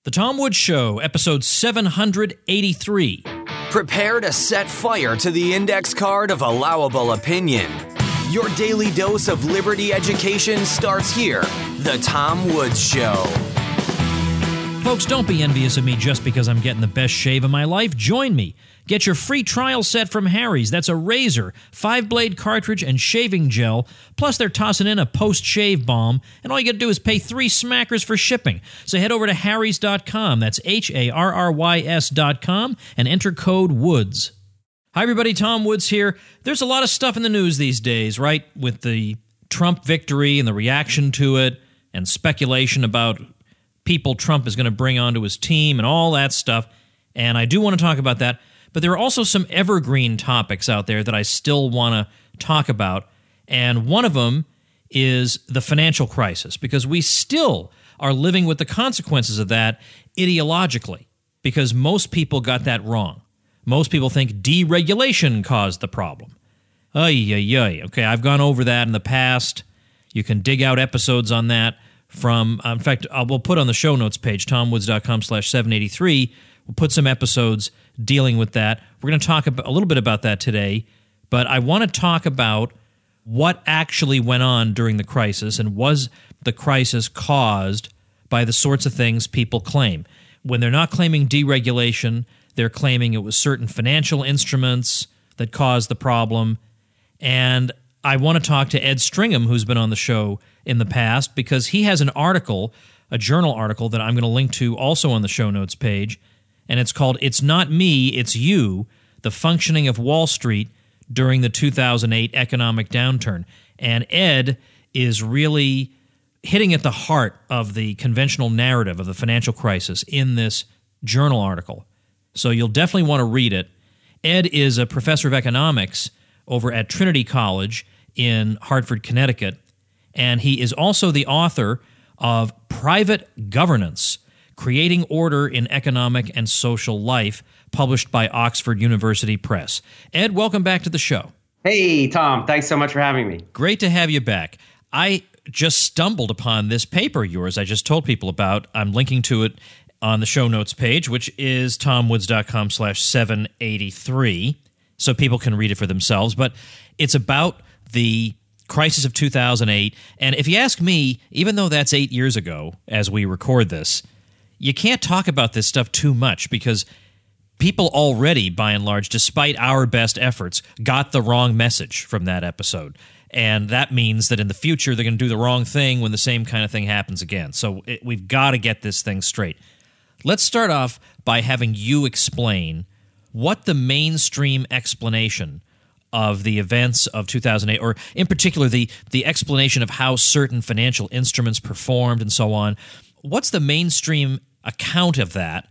The Tom Woods Show, episode 783. Prepare to set fire to the index card of allowable opinion. Your daily dose of liberty education starts here. The Tom Woods Show. Folks, don't be envious of me just because I'm getting the best shave of my life. Join me. Get your free trial set from Harry's. That's a razor, 5-blade cartridge, and shaving gel. Plus, they're tossing in a post-shave balm. And all you got to do is pay 3 smackers for shipping. So head over to harrys.com. That's HARRYS.com and enter code WOODS. Hi, everybody. Tom Woods here. There's a lot of stuff in the news these days, right? With the Trump victory and the reaction to it and speculation about people Trump is going to bring onto his team and all that stuff. And I do want to talk about that. But there are also some evergreen topics out there that I still want to talk about. And one of them is the financial crisis, because we still are living with the consequences of that ideologically, because most people got that wrong. Most people think deregulation caused the problem. Okay, I've gone over that in the past. You can dig out episodes on that from, in fact, we'll put on the show notes page, tomwoods.com/783. We'll put some episodes dealing with that. We're going to talk a little bit about that today, but I want to talk about what actually went on during the crisis, and was the crisis caused by the sorts of things people claim. When they're not claiming deregulation, they're claiming it was certain financial instruments that caused the problem. And I want to talk to Ed Stringham, who's been on the show in the past, because he has an article, a journal article, that I'm going to link to also on the show notes page. And it's called "It's Not Me, It's You, The Functioning of Wall Street During the 2008 Economic Downturn." And Ed is really hitting at the heart of the conventional narrative of the financial crisis in this journal article. So you'll definitely want to read it. Ed is a professor of economics over at Trinity College in Hartford, Connecticut, and he is also the author of Private Governance: Creating Order in Economic and Social Life, published by Oxford University Press. Ed, welcome back to the show. Hey, Tom. Thanks so much for having me. Great to have you back. I just stumbled upon this paper of yours I just told people about. I'm linking to it on the show notes page, which is tomwoods.com/783, so people can read it for themselves. But it's about the crisis of 2008. And if you ask me, even though that's 8 years ago as we record this, you can't talk about this stuff too much, because people already, by and large, despite our best efforts, got the wrong message from that episode. And that means that in the future, they're going to do the wrong thing when the same kind of thing happens again. So we've got to get this thing straight. Let's start off by having you explain what the mainstream explanation of the events of 2008, or in particular the explanation of how certain financial instruments performed and so on. What's the mainstream account of that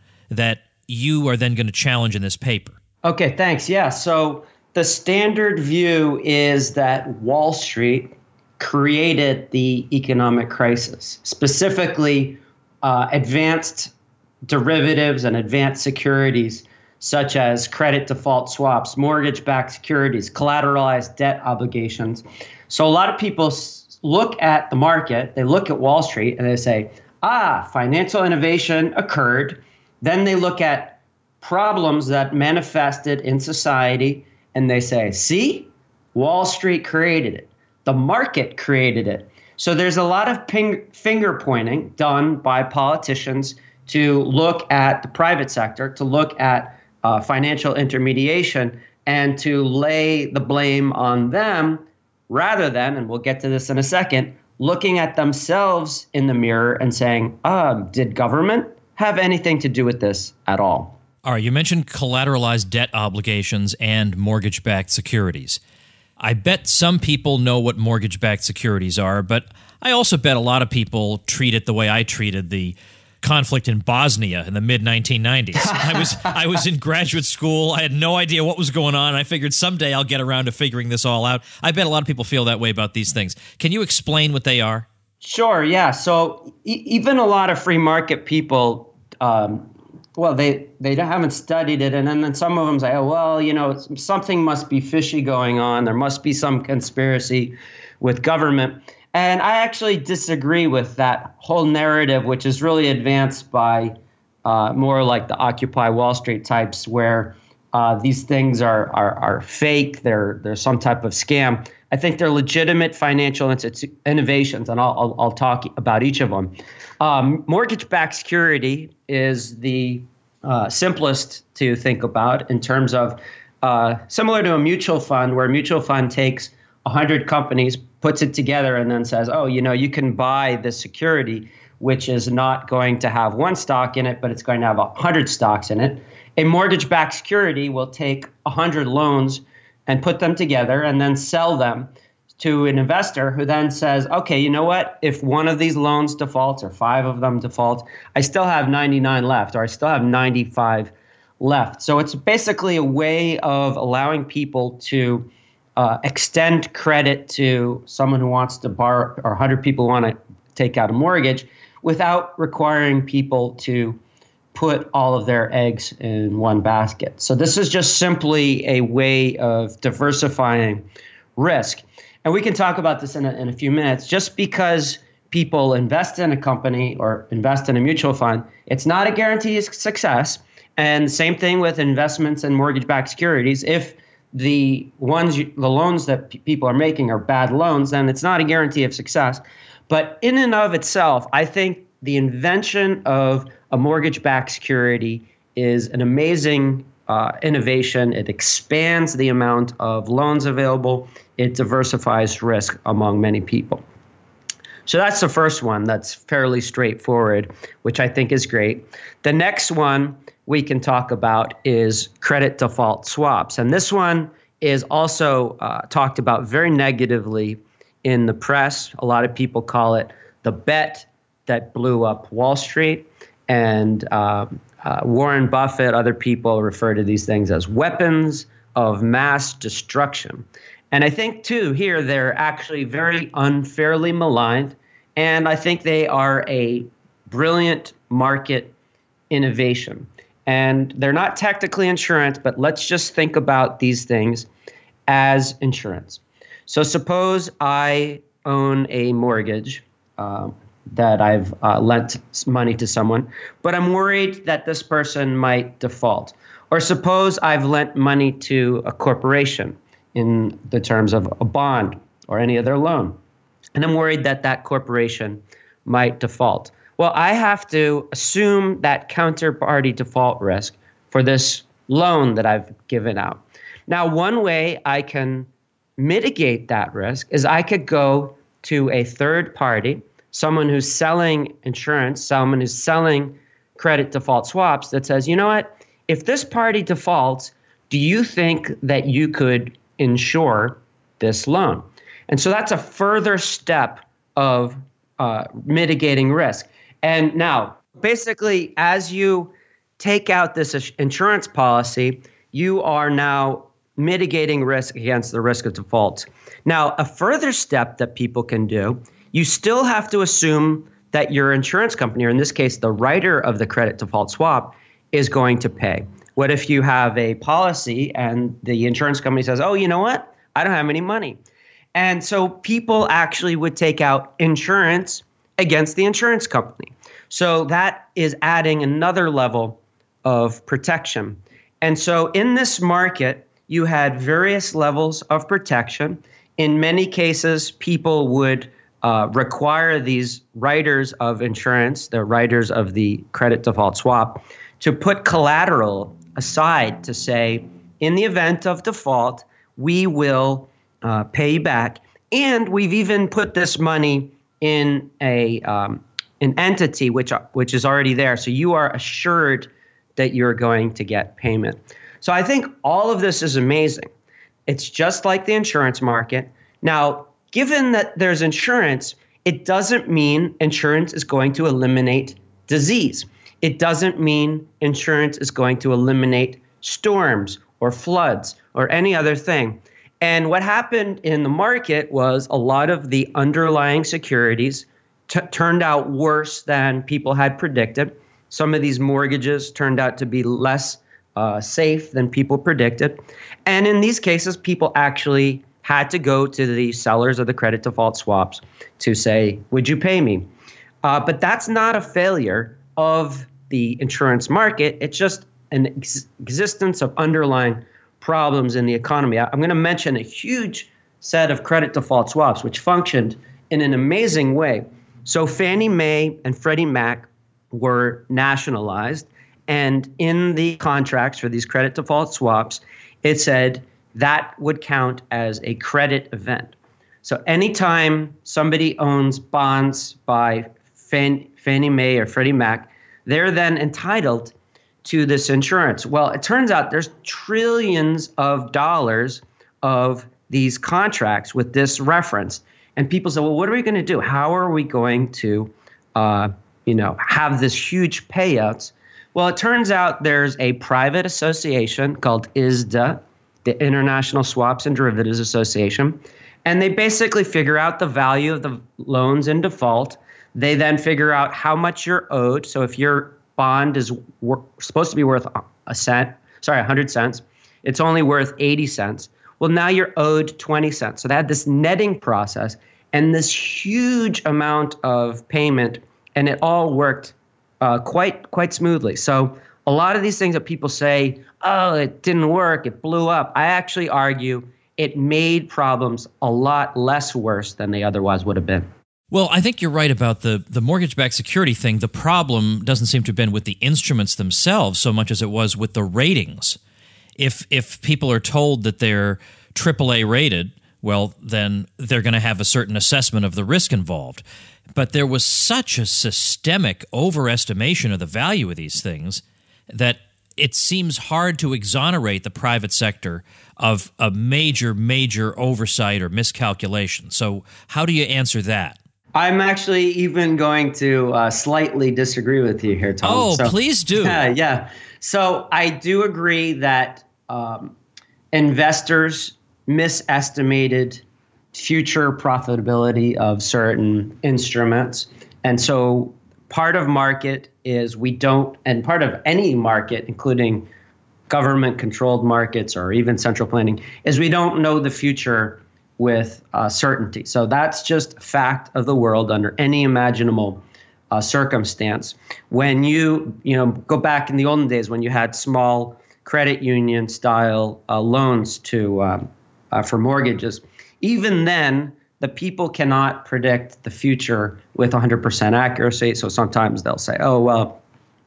you are then going to challenge in this paper? Okay, thanks. Yeah, so the standard view is that Wall Street created the economic crisis, specifically advanced derivatives and advanced securities such as credit default swaps, mortgage-backed securities, collateralized debt obligations. So a lot of people look at the market, they look at Wall Street, and they say, financial innovation occurred. Then they look at problems that manifested in society, and they say, see, Wall Street created it. The market created it. So there's a lot of finger pointing done by politicians to look at the private sector, to look at financial intermediation, and to lay the blame on them rather than, and we'll get to this in a second, looking at themselves in the mirror and saying, did government have anything to do with this at all? All right, you mentioned collateralized debt obligations and mortgage-backed securities. I bet some people know what mortgage-backed securities are, but I also bet a lot of people treat it the way I treated the conflict in Bosnia in the mid-1990s. I was in graduate school. I had no idea what was going on. I figured someday I'll get around to figuring this all out. I bet a lot of people feel that way about these things. Can you explain what they are? Sure, yeah. So even a lot of free market people, they haven't studied it. And then some of them say, something must be fishy going on. There must be some conspiracy with government. And I actually disagree with that whole narrative, which is really advanced by more like the Occupy Wall Street types, where these things are fake. They're some type of scam. I think they're legitimate financial innovations, and I'll talk about each of them. Mortgage-backed security is the simplest to think about in terms of similar to a mutual fund, where a mutual fund takes 100 companies, puts it together, and then says, oh, you can buy this security, which is not going to have one stock in it, but it's going to have 100 stocks in it. A mortgage-backed security will take 100 loans and put them together and then sell them to an investor who then says, okay, you know what? If one of these loans defaults or 5 of them default, I still have 99 left, or I still have 95 left. So it's basically a way of allowing people to extend credit to someone who wants to borrow, or 100 people want to take out a mortgage, without requiring people to put all of their eggs in one basket. So this is just simply a way of diversifying risk. And we can talk about this in a few minutes. Just because people invest in a company or invest in a mutual fund, it's not a guarantee of success. And same thing with investments in mortgage-backed securities. If the loans that people are making are bad loans, then it's not a guarantee of success. But in and of itself, I think the invention of a mortgage-backed security is an amazing innovation. It expands the amount of loans available. It diversifies risk among many people. So that's the first one that's fairly straightforward, which I think is great. The next one we can talk about is credit default swaps. And this one is also talked about very negatively in the press. A lot of people call it the bet that blew up Wall Street. And Warren Buffett, other people refer to these things as weapons of mass destruction. And I think, too, here they're actually very unfairly maligned. And I think they are a brilliant market innovation. And they're not technically insurance, but let's just think about these things as insurance. So suppose I own a mortgage that I've lent money to someone, but I'm worried that this person might default. Or suppose I've lent money to a corporation in the terms of a bond or any other loan, and I'm worried that that corporation might default. Well, I have to assume that counterparty default risk for this loan that I've given out. Now, one way I can mitigate that risk is I could go to a third party, someone who's selling insurance, someone who's selling credit default swaps, that says, you know what, if this party defaults, do you think that you could insure this loan? And so that's a further step of mitigating risk. And now, basically, as you take out this insurance policy, you are now mitigating risk against the risk of default. Now, a further step that people can do, you still have to assume that your insurance company, or in this case, the writer of the credit default swap, is going to pay. What if you have a policy and the insurance company says, oh, you know what? I don't have any money. And so people actually would take out insurance against the insurance company. So that is adding another level of protection. And so in this market, you had various levels of protection. In many cases, people would require these writers of insurance, the writers of the credit default swap, to put collateral aside to say, in the event of default, we will pay back. And we've even put this money in an entity which is already there. So you are assured that you're going to get payment. So I think all of this is amazing. It's just like the insurance market. Now, given that there's insurance, it doesn't mean insurance is going to eliminate disease. It doesn't mean insurance is going to eliminate storms or floods or any other thing. And what happened in the market was a lot of the underlying securities turned out worse than people had predicted. Some of these mortgages turned out to be less safe than people predicted. And in these cases, people actually had to go to the sellers of the credit default swaps to say, would you pay me? But that's not a failure of the insurance market. It's just an existence of underlying problems in the economy. I'm going to mention a huge set of credit default swaps, which functioned in an amazing way. So Fannie Mae and Freddie Mac were nationalized. And in the contracts for these credit default swaps, it said that would count as a credit event. So anytime somebody owns bonds by Fannie Mae or Freddie Mac, they're then entitled to this insurance. Well, it turns out there's trillions of dollars of these contracts with this reference. And people say, well, what are we going to do? How are we going to, have this huge payouts? Well, it turns out there's a private association called ISDA, the International Swaps and Derivatives Association. And they basically figure out the value of the loans in default. They then figure out how much you're owed. So if your bond is supposed to be worth 100 cents, it's only worth 80 cents. Well, now you're owed 20 cents. So they had this netting process and this huge amount of payment, and it all worked quite smoothly. So a lot of these things that people say, oh, it didn't work, it blew up. I actually argue it made problems a lot less worse than they otherwise would have been. Well, I think you're right about the mortgage-backed security thing. The problem doesn't seem to have been with the instruments themselves so much as it was with the ratings. If people are told that they're AAA rated, well, then they're going to have a certain assessment of the risk involved. But there was such a systemic overestimation of the value of these things that it seems hard to exonerate the private sector of a major oversight or miscalculation. So how do you answer that? I'm actually even going to slightly disagree with you here, Tom. Oh, please do. Yeah. So I do agree that investors misestimated future profitability of certain instruments. And so part of market is and part of any market, including government-controlled markets or even central planning, is we don't know the future with certainty. So that's just a fact of the world under any imaginable circumstance. When you go back in the olden days when you had small credit union style loans for mortgages, even then the people cannot predict the future with 100% accuracy. So sometimes they'll say, oh, well,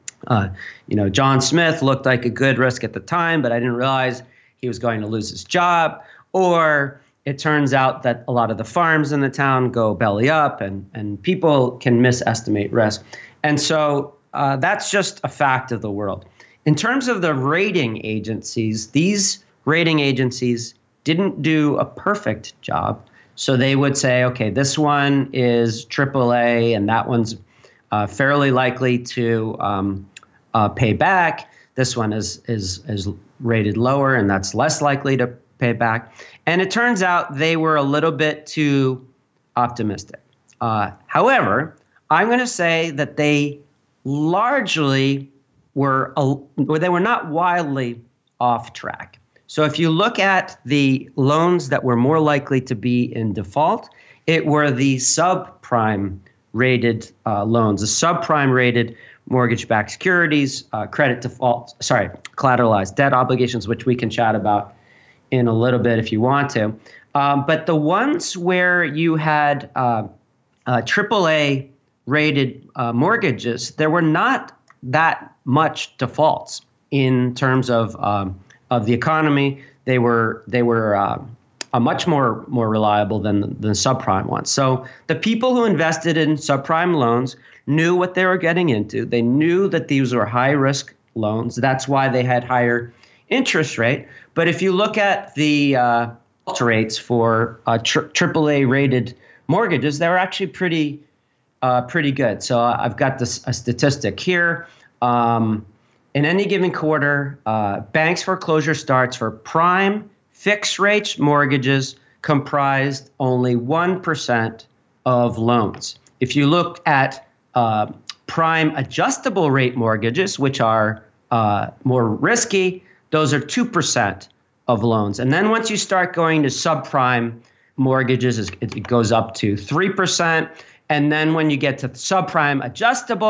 John Smith looked like a good risk at the time, but I didn't realize he was going to lose his job. Or it turns out that a lot of the farms in the town go belly up and people can misestimate risk. And so that's just a fact of the world. In terms of the rating agencies, these rating agencies didn't do a perfect job. So they would say, okay, this one is AAA and that one's fairly likely to pay back. This one is rated lower and that's less likely to pay back. And it turns out they were a little bit too optimistic. However, I'm going to say that they largely were not wildly off track. So if you look at the loans that were more likely to be in default, it were the subprime rated loans, the subprime rated mortgage-backed securities, collateralized debt obligations, which we can chat about in a little bit if you want to. But the ones where you had AAA rated mortgages, there were not that much defaults in terms of the economy. They were much more reliable than the subprime ones. So the people who invested in subprime loans knew what they were getting into. They knew that these were high risk loans. That's why they had higher interest rate. But if you look at the default rates for AAA rated mortgages, they're actually pretty good. So I've got a statistic here. In any given quarter, banks' foreclosure starts for prime fixed rate mortgages comprised only 1% of loans. If you look at prime adjustable rate mortgages, which are more risky, those are 2% of loans. And then once you start going to subprime mortgages, it goes up to 3%. And then when you get to subprime adjustable,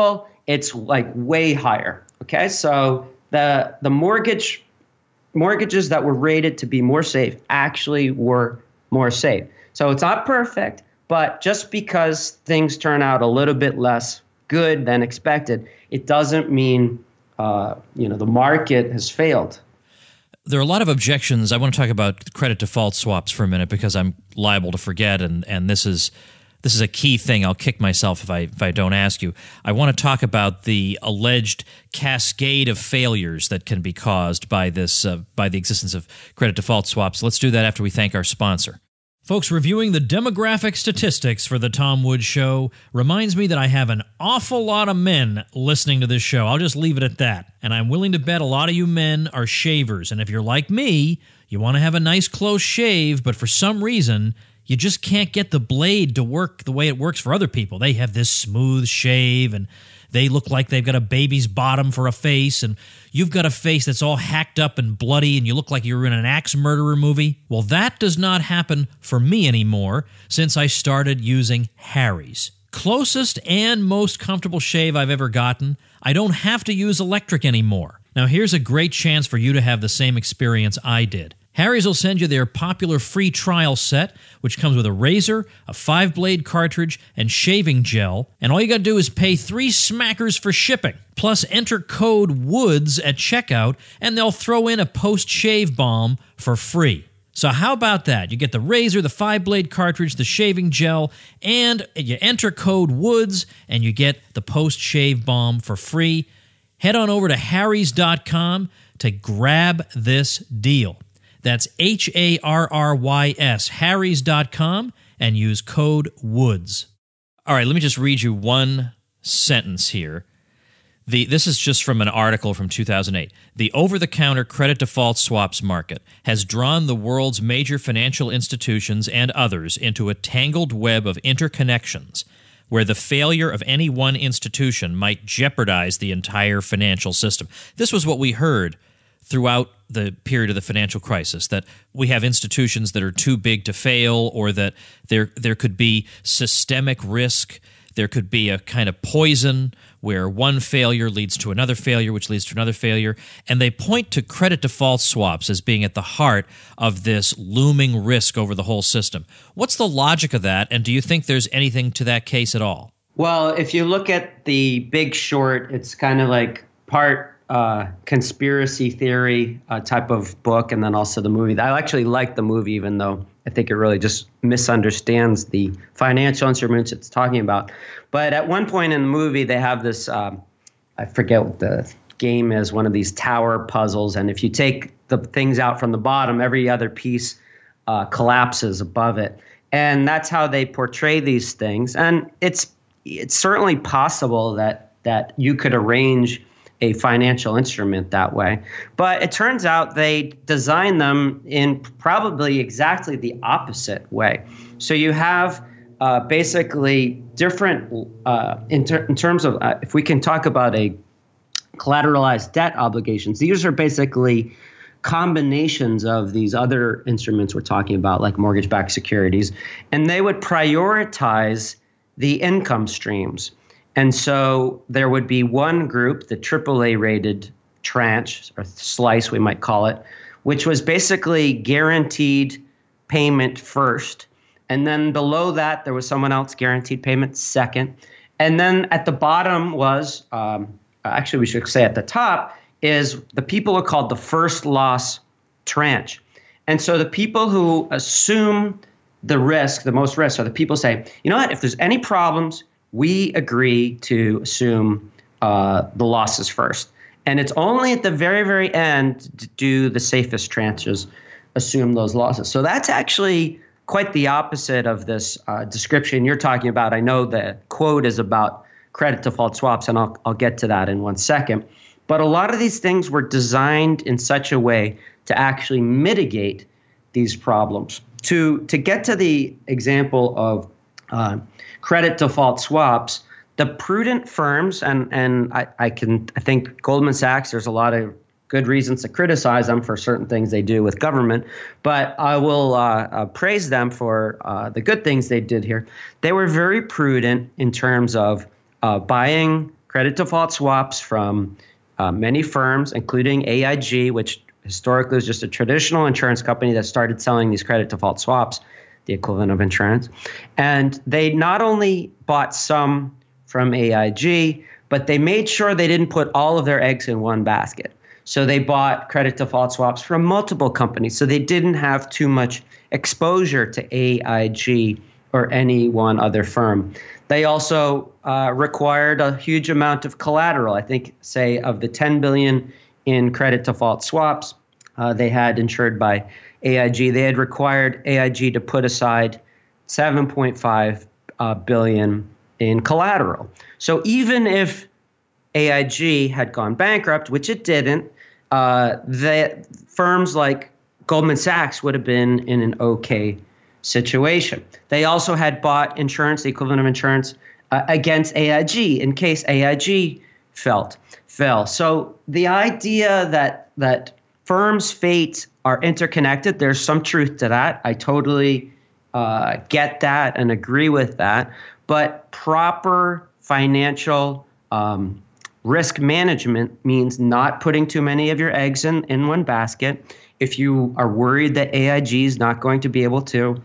it's like way higher. Okay, so the mortgages that were rated to be more safe actually were more safe. So it's not perfect, but just because things turn out a little bit less good than expected, it doesn't mean the market has failed. There are a lot of objections. I want to talk about credit default swaps for a minute because I'm liable to forget, and this is a key thing. I'll kick myself if I don't ask you. I want to talk about the alleged cascade of failures that can be caused by by the existence of credit default swaps. Let's do that after we thank our sponsor. Folks, reviewing the demographic statistics for the Tom Woods Show reminds me that I have an awful lot of men listening to this show. I'll just leave it at that. And I'm willing to bet a lot of you men are shavers. And if you're like me, you want to have a nice close shave, but for some reason, you just can't get the blade to work the way it works for other people. They have this smooth shave, and they look like they've got a baby's bottom for a face, and you've got a face that's all hacked up and bloody, and you look like you're in an axe murderer movie. Well, that does not happen for me anymore since I started using Harry's. Closest and most comfortable shave I've ever gotten. I don't have to use electric anymore. Now, here's a great chance for you to have the same experience I did. Harry's will send you their popular free trial set, which comes with a razor, a 5-blade cartridge, and shaving gel, and all you got to do is pay 3 smackers for shipping. Plus, enter code WOODS at checkout, and they'll throw in a post-shave balm for free. So how about that? You get the razor, the 5-blade cartridge, the shaving gel, and you enter code WOODS, and you get the post-shave balm for free. Head on over to harrys.com to grab this deal. That's HARRYS, harrys.com, and use code WOODS. All right, let me just read you one sentence here. This is just from an article from 2008. The over-the-counter credit default swaps market has drawn the world's major financial institutions and others into a tangled web of interconnections where the failure of any one institution might jeopardize the entire financial system. This was what we heard throughout the period of the financial crisis, that we have institutions that are too big to fail, or that there could be systemic risk. There could be a kind of poison where one failure leads to another failure, which leads to another failure. And they point to credit default swaps as being at the heart of this looming risk over the whole system. What's the logic of that, and do you think there's anything to that case at all? Well, if you look at The Big Short, it's kind of like part conspiracy theory type of book, and then also the movie. I actually like the movie, even though I think it really just misunderstands the financial instruments it's talking about. But at one point in the movie, they have this, I forget what the game is, one of these tower puzzles, and if you take the things out from the bottom, every other piece collapses above it. And that's how they portray these things. And it's certainly possible that you could arrange a financial instrument that way. But it turns out they designed them in probably exactly the opposite way. So you have basically different, in terms of, if we can talk about a collateralized debt obligations, these are basically combinations of these other instruments we're talking about, like mortgage-backed securities, and they would prioritize the income streams. And so there would be one group, the AAA-rated tranche, or slice we might call it, which was basically guaranteed payment first. And then below that, there was someone else guaranteed payment second. And then at the bottom was, actually we should say at the top, is the people are called the first loss tranche. And so the people who assume the risk, the most risk, are the people say, you know what, if there's any problems, we agree to assume the losses first. And it's only at the very, very end do the safest tranches assume those losses. So that's actually quite the opposite of this description you're talking about. I know the quote is about credit default swaps, and I'll get to that in one second. But a lot of these things were designed in such a way to actually mitigate these problems. To get to the example of credit default swaps, the prudent firms, and I think Goldman Sachs, there's a lot of good reasons to criticize them for certain things they do with government, but I will praise them for the good things they did here. They were very prudent in terms of buying credit default swaps from many firms, including AIG, which historically was just a traditional insurance company that started selling these credit default swaps, the equivalent of insurance. And they not only bought some from AIG, but they made sure they didn't put all of their eggs in one basket. So they bought credit default swaps from multiple companies. So they didn't have too much exposure to AIG or any one other firm. They also required a huge amount of collateral. I think, say, of the $10 billion in credit default swaps they had insured by AIG, they had required AIG to put aside $7.5 billion in collateral. So even if AIG had gone bankrupt, which it didn't, the firms like Goldman Sachs would have been in an okay situation. They also had bought insurance, the equivalent of insurance, against AIG in case AIG fell. So the idea that firms' fates are interconnected, there's some truth to that. I totally get that and agree with that. But proper financial risk management means not putting too many of your eggs in one basket. If you are worried that AIG is not going to be able to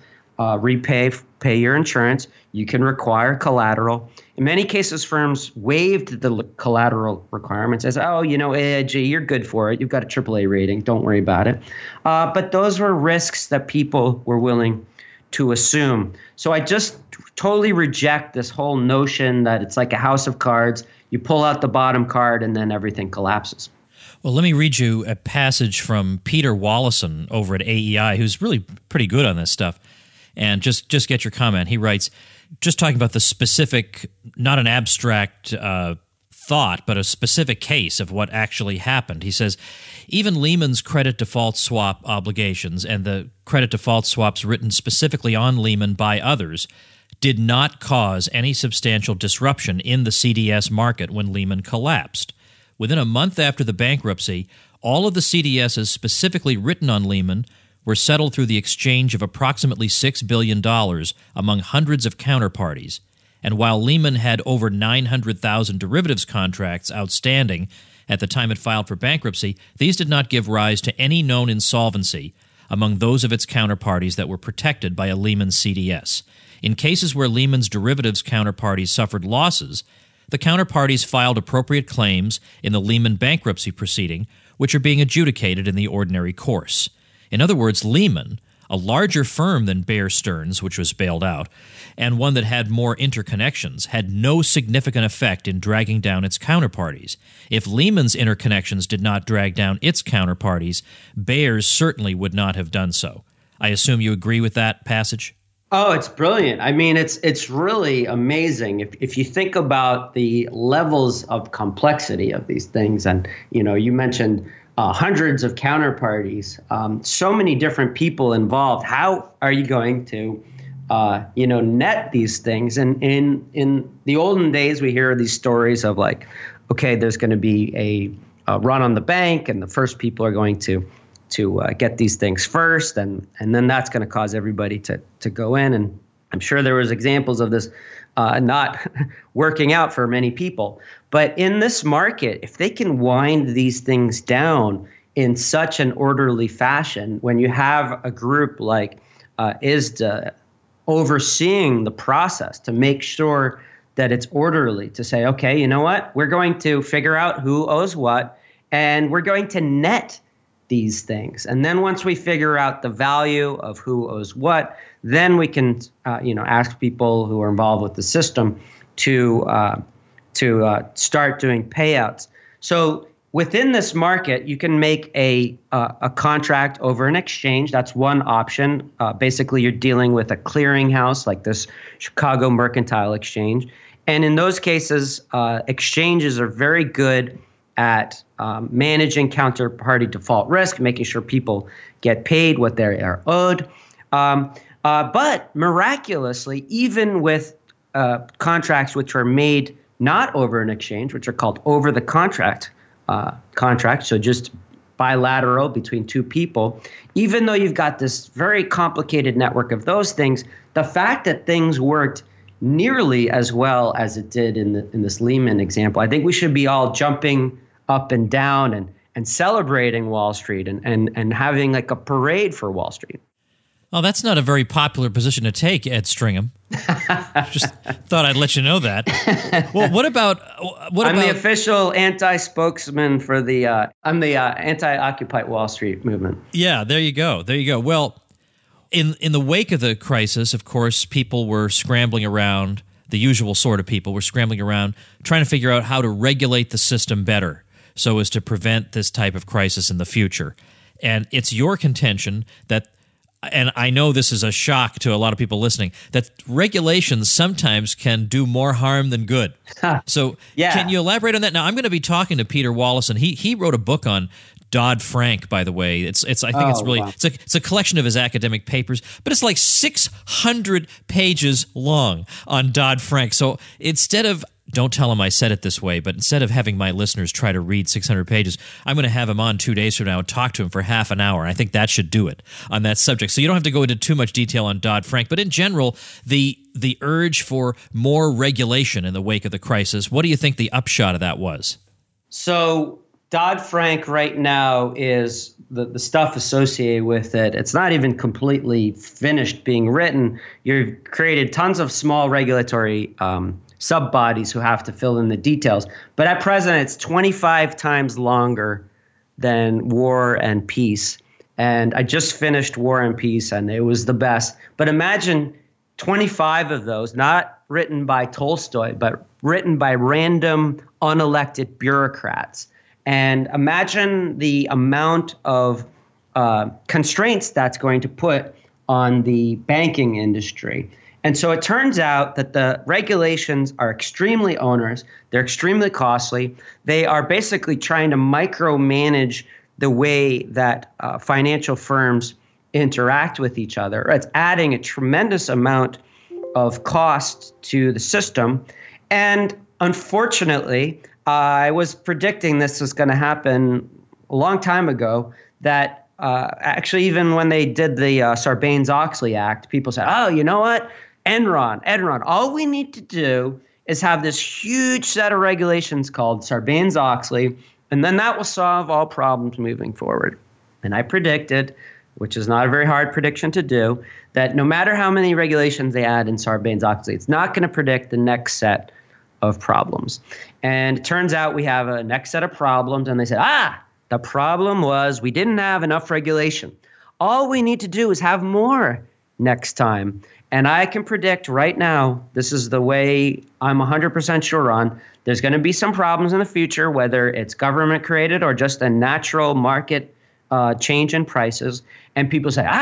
pay your insurance, you can require collateral. In many cases, firms waived the collateral requirements as, AIG, you're good for it. You've got a AAA rating. Don't worry about it. But those were risks that people were willing to assume. So I just totally reject this whole notion that it's like a house of cards. You pull out the bottom card and then everything collapses. Well, let me read you a passage from Peter Wallison over at AEI, who's really pretty good on this stuff. And just get your comment. He writes, just talking about the specific, not an abstract thought, but a specific case of what actually happened. He says, even Lehman's credit default swap obligations and the credit default swaps written specifically on Lehman by others did not cause any substantial disruption in the CDS market when Lehman collapsed. Within a month after the bankruptcy, all of the CDSs specifically written on Lehman were settled through the exchange of approximately $6 billion among hundreds of counterparties. And while Lehman had over 900,000 derivatives contracts outstanding at the time it filed for bankruptcy, these did not give rise to any known insolvency among those of its counterparties that were protected by a Lehman CDS. In cases where Lehman's derivatives counterparties suffered losses, the counterparties filed appropriate claims in the Lehman bankruptcy proceeding, which are being adjudicated in the ordinary course. In other words, Lehman, a larger firm than Bear Stearns, which was bailed out, and one that had more interconnections, had no significant effect in dragging down its counterparties. If Lehman's interconnections did not drag down its counterparties, Bear's certainly would not have done so. I assume you agree with that passage? Oh, it's brilliant. I mean, it's really amazing if you think about the levels of complexity of these things. And, you mentioned hundreds of counterparties, so many different people involved. How are you going to, net these things? And in the olden days, we hear these stories of like, okay, there's going to be a run on the bank, and the first people are going to get these things first, and then that's going to cause everybody to go in. And I'm sure there was examples of this not working out for many people. But in this market, if they can wind these things down in such an orderly fashion, when you have a group like ISDA overseeing the process to make sure that it's orderly, to say, okay, you know what, we're going to figure out who owes what, and we're going to net these things. And then once we figure out the value of who owes what, then we can, ask people who are involved with the system to start doing payouts. So within this market, you can make a contract over an exchange. That's one option. Basically, you're dealing with a clearinghouse like this Chicago Mercantile Exchange. And in those cases, exchanges are very good at managing counterparty default risk, making sure people get paid what they are owed. But miraculously, even with contracts which are made not over an exchange, which are called over the contract contracts, so just bilateral between two people, even though you've got this very complicated network of those things, the fact that things worked nearly as well as it did in this Lehman example. I think we should be all jumping up and down and celebrating Wall Street and having like a parade for Wall Street. Oh, that's not a very popular position to take, Ed Stringham. Just thought I'd let you know that. Well, what about I'm the official anti-spokesman for I'm the anti-Occupy Wall Street movement. Yeah, there you go. There you go. Well, in the wake of the crisis, of course, people were scrambling around, the usual sort of people were scrambling around, trying to figure out how to regulate the system better so as to prevent this type of crisis in the future. And it's your contention that, and I know this is a shock to a lot of people listening, that regulations sometimes can do more harm than good. So Can you elaborate on that? Now, I'm going to be talking to Peter Wallace, and he wrote a book on Dodd-Frank, by the way. I think it's really wow. It's a collection of his academic papers, but it's like 600 pages long on Dodd-Frank. So instead of, don't tell him I said it this way, but instead of having my listeners try to read 600 pages, I'm going to have him on 2 days from now and talk to him for half an hour. And I think that should do it on that subject. So you don't have to go into too much detail on Dodd-Frank, but in general, the urge for more regulation in the wake of the crisis, what do you think the upshot of that was? So Dodd-Frank right now is the stuff associated with it. It's not even completely finished being written. You've created tons of small regulatory sub-bodies who have to fill in the details. But at present, it's 25 times longer than War and Peace. And I just finished War and Peace, and it was the best. But imagine 25 of those, not written by Tolstoy, but written by random unelected bureaucrats. And imagine the amount of constraints that's going to put on the banking industry. And so it turns out that the regulations are extremely onerous. They're extremely costly. They are basically trying to micromanage the way that financial firms interact with each other. It's adding a tremendous amount of cost to the system. And unfortunately, I was predicting this was going to happen a long time ago, that actually even when they did the Sarbanes-Oxley Act, people said, oh, you know what? Enron, all we need to do is have this huge set of regulations called Sarbanes-Oxley, and then that will solve all problems moving forward. And I predicted, which is not a very hard prediction to do, that no matter how many regulations they add in Sarbanes-Oxley, it's not going to predict the next set of problems. And it turns out we have a next set of problems, and they said, the problem was we didn't have enough regulation. All we need to do is have more next time. And I can predict right now, this is the way I'm 100% sure on, there's going to be some problems in the future, whether it's government created or just a natural market change in prices. And people say,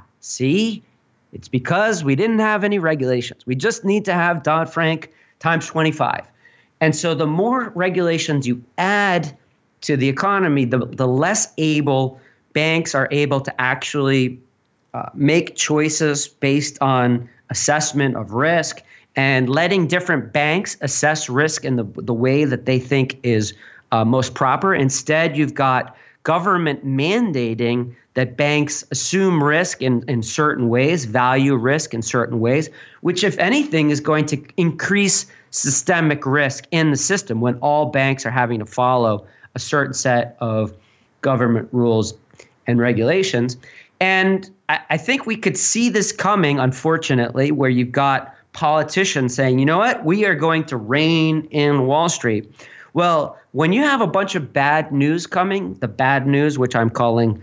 see, it's because we didn't have any regulations. We just need to have Dodd-Frank times 25. And so the more regulations you add to the economy, the less able banks are able to actually make choices based on assessment of risk, and letting different banks assess risk in the way that they think is most proper. Instead, you've got government mandating that banks assume risk in certain ways, value risk in certain ways, which, if anything, is going to increase systemic risk in the system when all banks are having to follow a certain set of government rules and regulations. And I think we could see this coming, unfortunately, where you've got politicians saying, you know what, we are going to rein in Wall Street. Well, when you have a bunch of bad news coming, the bad news, which I'm calling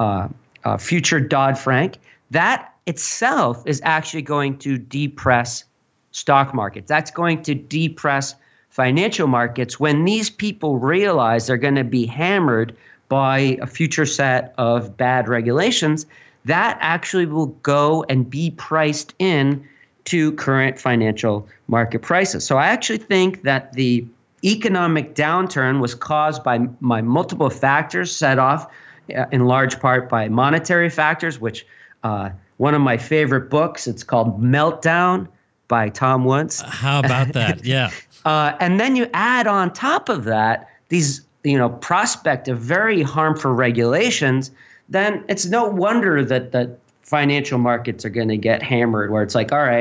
future Dodd-Frank, that itself is actually going to depress stock markets. That's going to depress financial markets when these people realize they're going to be hammered by a future set of bad regulations. That actually will go and be priced in to current financial market prices. So I actually think that the economic downturn was caused by multiple factors, set off in large part by monetary factors, which one of my favorite books, it's called Meltdown by Tom Woods. How about that? Yeah. And then you add on top of that these prospect of very harmful regulations, then it's no wonder that the financial markets are going to get hammered, where it's like, all right,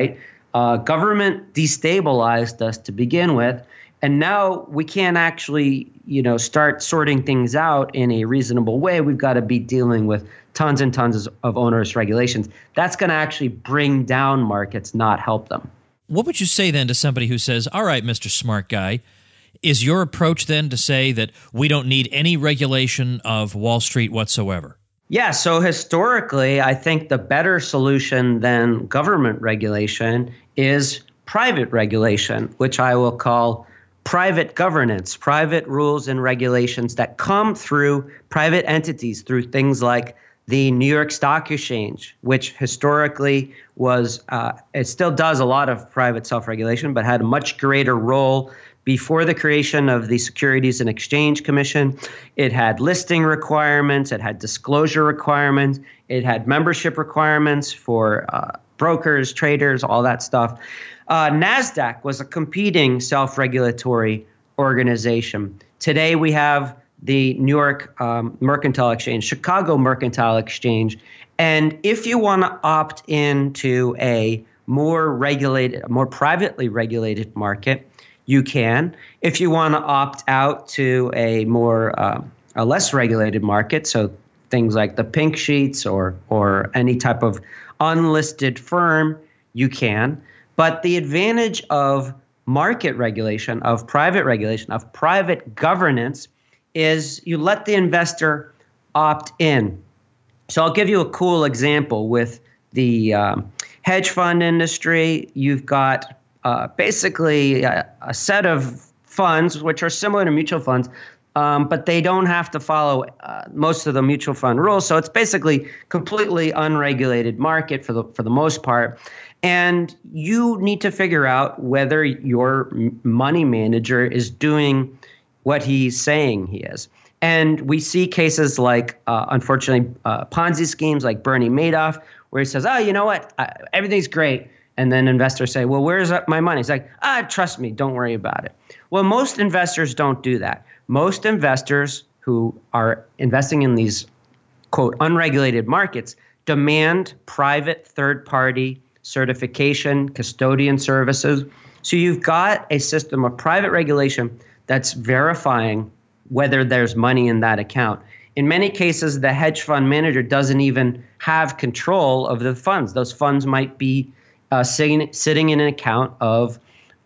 Government destabilized us to begin with, and now we can't actually, start sorting things out in a reasonable way. We've got to be dealing with tons and tons of onerous regulations. That's going to actually bring down markets, not help them. What would you say then to somebody who says, all right, Mr. Smart Guy, is your approach then to say that we don't need any regulation of Wall Street whatsoever? Yeah, so historically, I think the better solution than government regulation is private regulation, which I will call private governance, private rules and regulations that come through private entities, through things like the New York Stock Exchange, which historically was, it still does a lot of private self-regulation, but had a much greater role before the creation of the Securities and Exchange Commission. It had listing requirements, it had disclosure requirements, it had membership requirements for brokers, traders, all that stuff. NASDAQ was a competing self-regulatory organization. Today we have the New York Mercantile Exchange, Chicago Mercantile Exchange. And if you want to opt into a more regulated, more privately regulated market, you can. If you want to opt out to a more a less regulated market, so things like the pink sheets or any type of unlisted firm, you can. But the advantage of market regulation, of private governance, is you let the investor opt in. So I'll give you a cool example with the hedge fund industry. You've got basically a set of funds which are similar to mutual funds, but they don't have to follow most of the mutual fund rules. So it's basically completely unregulated market for the most part. And you need to figure out whether your money manager is doing what he's saying he is. And we see cases like, unfortunately, Ponzi schemes like Bernie Madoff, where he says, oh, you know what, everything's great. And then investors say, well, where's my money? He's like, trust me, don't worry about it. Well, most investors don't do that. Most investors who are investing in these, quote, unregulated markets demand private third-party certification, custodian services. So you've got a system of private regulation that's verifying whether there's money in that account. In many cases, the hedge fund manager doesn't even have control of the funds. Those funds might be sitting in an account of,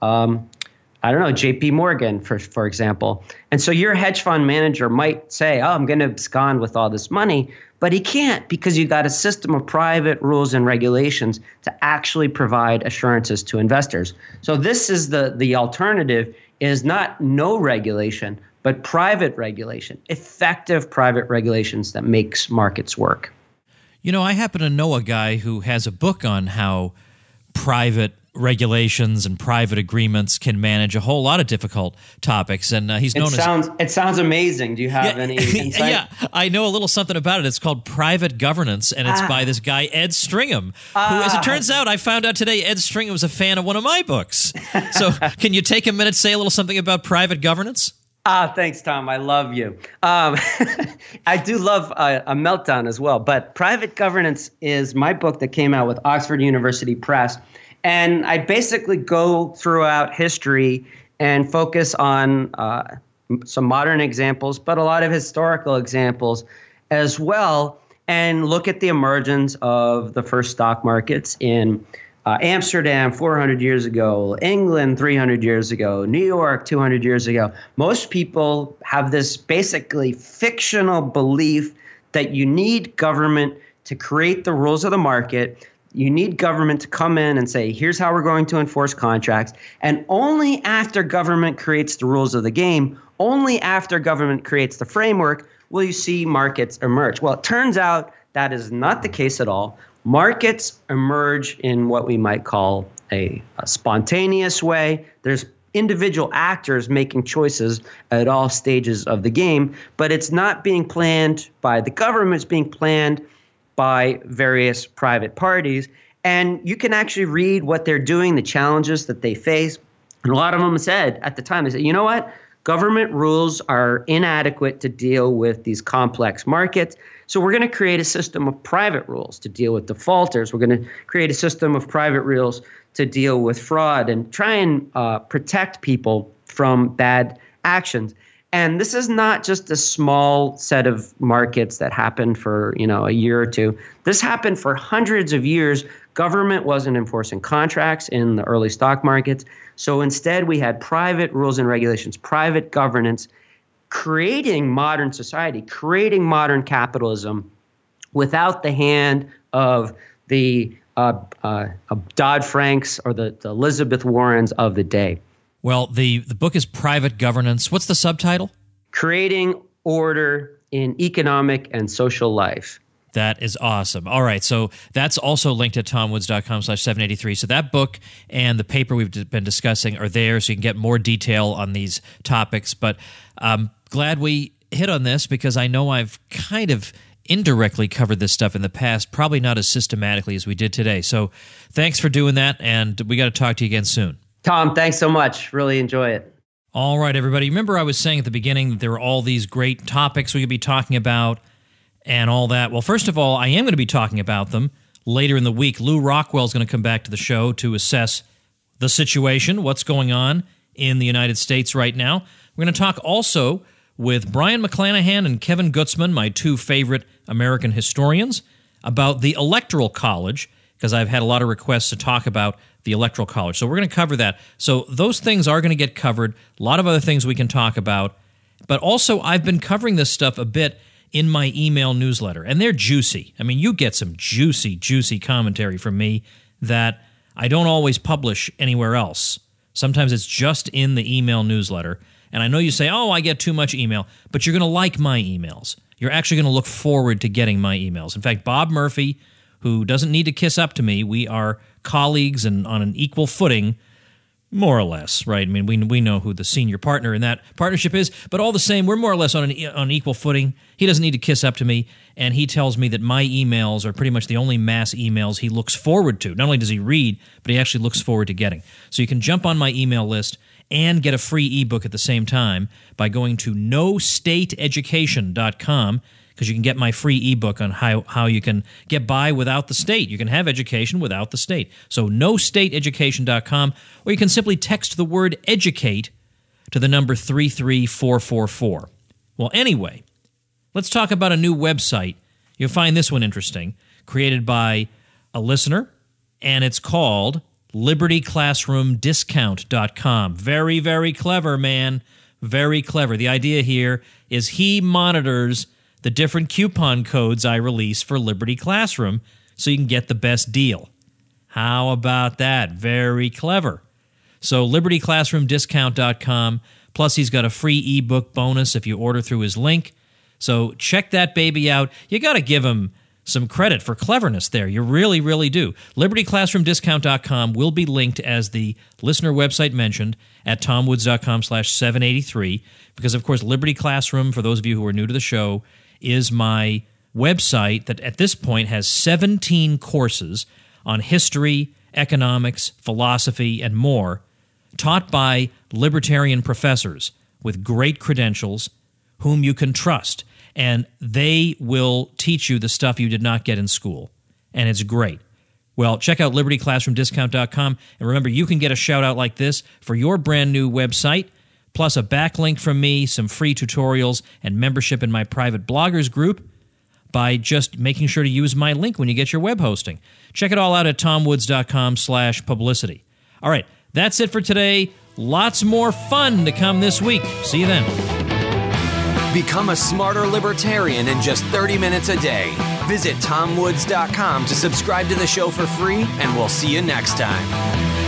JP Morgan, for example. And so your hedge fund manager might say, oh, I'm going to abscond with all this money, but he can't because you've got a system of private rules and regulations to actually provide assurances to investors. So this is the alternative, is not no regulation, but private regulation, effective private regulations that makes markets work. You know, I happen to know a guy who has a book on how private regulations and private agreements can manage a whole lot of difficult topics, and he's known It sounds amazing. Do you have any insight? Yeah, I know a little something about it. It's called Private Governance, and it's by this guy Ed Stringham, who, as it turns out, I found out today, Ed Stringham was a fan of one of my books. So, can you take a minute, say a little something about private governance? Thanks, Tom. I love you. I do love a meltdown as well. But Private Governance is my book that came out with Oxford University Press. And I basically go throughout history and focus on some modern examples, but a lot of historical examples as well, and look at the emergence of the first stock markets in Amsterdam 400 years ago, England 300 years ago, New York 200 years ago. Most people have this basically fictional belief that you need government to create the rules of the market. You need government to come in and say, here's how we're going to enforce contracts. And only after government creates the rules of the game, only after government creates the framework, will you see markets emerge. Well, it turns out that is not the case at all. Markets emerge in what we might call a spontaneous way. There's individual actors making choices at all stages of the game, but it's not being planned by the government. It's being planned by various private parties. And you can actually read what they're doing, the challenges that they face. And a lot of them said at the time, they said, you know what? government rules are inadequate to deal with these complex markets. So we're going to create a system of private rules to deal with defaulters. We're going to create a system of private rules to deal with fraud and try and protect people from bad actions. And this is not just a small set of markets that happened for, a year or two. This happened for hundreds of years. Government wasn't enforcing contracts in the early stock markets. So instead, we had private rules and regulations, private governance, creating modern society, creating modern capitalism without the hand of the Dodd-Franks or the Elizabeth Warrens of the day. Well, the book is Private Governance. What's the subtitle? Creating Order in Economic and Social Life. That is awesome. All right, so that's also linked at tomwoods.com/783. So that book and the paper we've been discussing are there, so you can get more detail on these topics. But I'm glad we hit on this because I know I've kind of indirectly covered this stuff in the past, probably not as systematically as we did today. So thanks for doing that, and we got to talk to you again soon. Tom, thanks so much. Really enjoy it. All right, everybody. Remember I was saying at the beginning that there were all these great topics we could be talking about and all that. Well, first of all, I am going to be talking about them later in the week. Lou Rockwell is going to come back to the show to assess the situation, what's going on in the United States right now. We're going to talk also with Brian McClanahan and Kevin Gutzman, my two favorite American historians, about the Electoral College, because I've had a lot of requests to talk about the Electoral College. So we're going to cover that. So those things are going to get covered. A lot of other things we can talk about. But also, I've been covering this stuff a bit in my email newsletter, and they're juicy. I mean, you get some juicy, juicy commentary from me that I don't always publish anywhere else. Sometimes it's just in the email newsletter. And I know you say, I get too much email, but you're going to like my emails. You're actually going to look forward to getting my emails. In fact, Bob Murphy, who doesn't need to kiss up to me, we are colleagues and on an equal footing, more or less, right? I mean, we know who the senior partner in that partnership is, but all the same, we're more or less on an equal footing. He doesn't need to kiss up to me, and he tells me that my emails are pretty much the only mass emails he looks forward to. Not only does he read, but he actually looks forward to getting. So you can jump on my email list and get a free ebook at the same time by going to nostateeducation.com, because you can get my free ebook on how you can get by without the state. You can have education without the state. So nostateeducation.com, or you can simply text the word educate to the number 33444. Well, anyway, let's talk about a new website. You'll find this one interesting, created by a listener, and it's called libertyclassroomdiscount.com. Very, very clever, man. Very clever. The idea here is he monitors the different coupon codes I release for Liberty Classroom so you can get the best deal. How about that? Very clever. So libertyclassroomdiscount.com, plus he's got a free ebook bonus if you order through his link. So check that baby out. You got to give him some credit for cleverness there. You really, really do. libertyclassroomdiscount.com will be linked as the listener website mentioned at tomwoods.com/783, because, of course, Liberty Classroom, for those of you who are new to the show, is my website that at this point has 17 courses on history, economics, philosophy, and more, taught by libertarian professors with great credentials whom you can trust. And they will teach you the stuff you did not get in school. And it's great. Well, check out libertyclassroomdiscount.com. And remember, you can get a shout-out like this for your brand new website, plus a backlink from me, some free tutorials, and membership in my private bloggers group by just making sure to use my link when you get your web hosting. Check it all out at tomwoods.com/publicity. All right, that's it for today. Lots more fun to come this week. See you then. Become a smarter libertarian in just 30 minutes a day. Visit tomwoods.com to subscribe to the show for free, and we'll see you next time.